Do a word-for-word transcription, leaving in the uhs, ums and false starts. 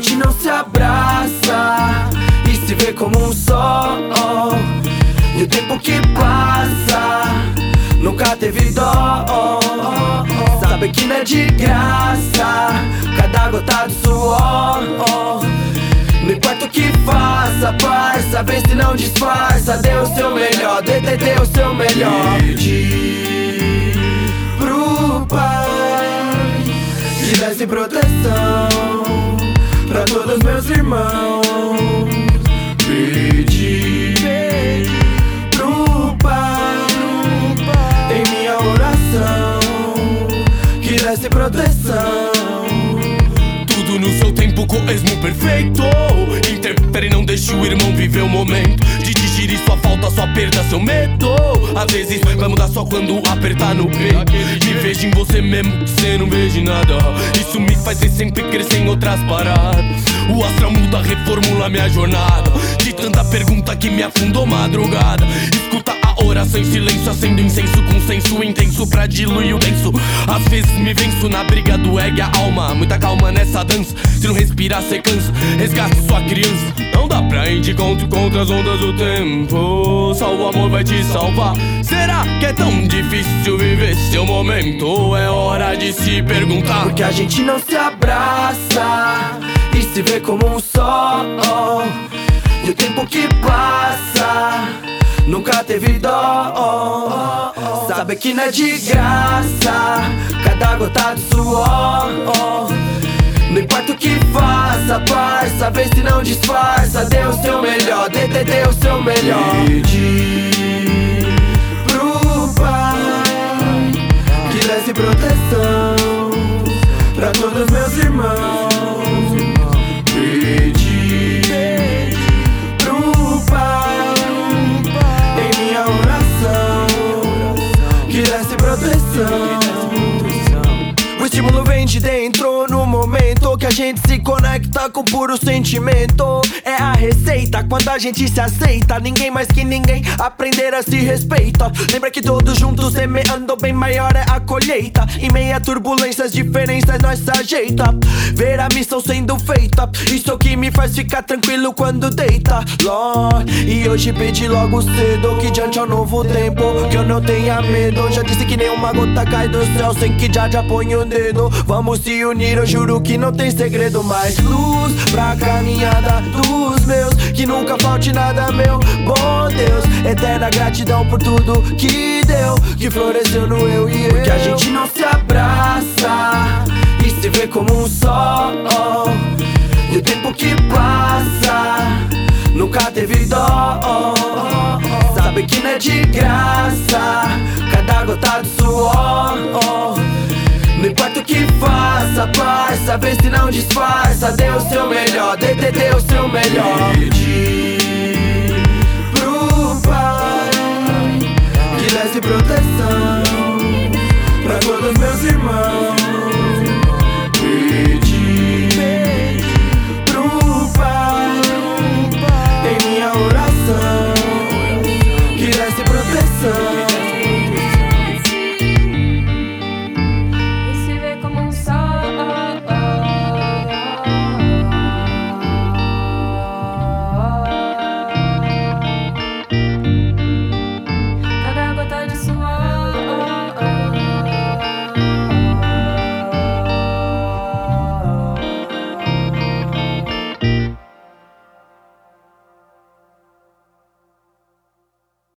gente não se abraça e se vê como um só. E o tempo que passa nunca teve dó. Sabe que não é de graça cada gota de suor. Não importa o que faça, parça, vê se não disfarça. Dê o seu melhor, dê, dê, dê o seu melhor. Pedi pro Pai que desse proteção pra todos meus irmãos. Pedi pro Pai em minha oração que desse proteção. Tudo no seu tempo, coesmo perfeito. Interprete e não deixe o irmão viver o momento de digerir sua falta, sua perda, seu medo. Às vezes vai mudar só quando apertar no peito. Me vejo em você mesmo que cê não vejo nada. Isso me faz ser sempre crescer em outras paradas. O astral muda, reformula minha jornada. De tanta pergunta que me afundou madrugada. Escuta a oração em silêncio, acendo incenso com senso intenso pra diluir o denso. Às vezes me venço na briga do ego e a alma. Muita calma nessa dança, se não respirar cê cansa. Resgate sua criança, não dá pra ir de contra, contra as ondas do tempo. Só o amor vai te salvar. Será que é tão difícil viver seu momento? É hora de se perguntar. Porque a gente não se abraça e se vê como um só. E o tempo que passa nunca teve dó. Sabe que não é de graça cada gota de suor. Não importa o que faça, parça, vê se não disfarça. Dê o seu melhor, dê, dê, dê o seu melhor. Pedi pro Pai que desse proteção pra todos meus irmãos. Pedi pro Pai em minha oração que desse proteção. O estímulo vem de dentro no momento que a gente se conecta com puro sentimento. É a receita quando a gente se aceita. Ninguém mais que ninguém aprender a se respeita. Lembra que todos juntos semeando bem maior é a colheita. Em meio a turbulências, diferenças nós se ajeita. Ver a missão sendo feita, isso é o que me faz ficar tranquilo quando deita. Lord, e hoje pedi logo cedo que diante ao novo tempo que eu não tenha medo. Já disse que nenhuma gota cai do céu sem que já já ponha o dedo. Vamos se unir, eu juro que não tem segredo. Mais luz pra caminhada dos meus, que nunca falte nada, meu bom Deus. Eterna gratidão por tudo que deu, que floresceu no eu e eu. Porque a gente não se abraça e se vê como um só. E o tempo que passa nunca teve dó. Sabe que não é de graça cada gota de suor. Não importa o que faça, parça, vê se não disfarça. Dê o seu melhor, dê, dê, dê o seu melhor. Pedi pro Pai que desse proteção